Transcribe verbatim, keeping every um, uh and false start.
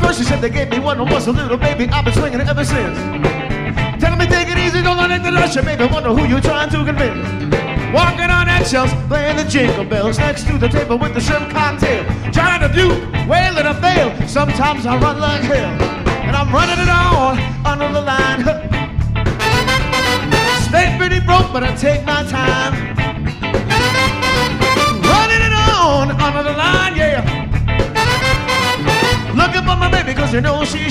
First she said they gave me one and was a little baby. I've been swinging it ever since. Telling me take it easy, don't let it rush you. Baby, wonder who you're trying to convince. Walking on eggshells, playing the jingle bells next to the table with the shrimp cocktail. Trying to do well and I fail. Sometimes I run like hell, and I'm running it all under the line. Stay pretty broke, but I take my time. Running it on under the line, yeah. Looking for my baby, cause you know she's